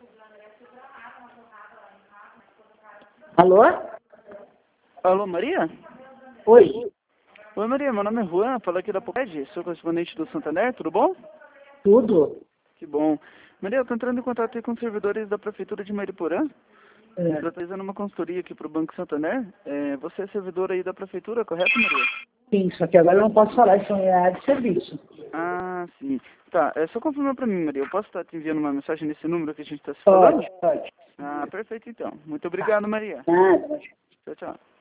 Alô? Alô, Maria? Oi. Oi, Maria, meu nome é Juan, falo aqui da POED, sou correspondente do Santander, tudo bom? Tudo? Que bom. Maria, eu tô entrando em contato aí com os servidores da Prefeitura de Mariporã, É. tô fazendo uma consultoria aqui pro Banco Santander. Você é servidora aí da Prefeitura, correto, Maria? Sim, só que agora eu não posso falar, isso é área de serviço. Ah, sim. Tá, é só confirmar pra mim, Maria, eu posso estar te enviando uma mensagem nesse número que a gente tá se falando? Pode. Ah, perfeito então. Muito obrigado, Maria. Nada. Tchau, tchau.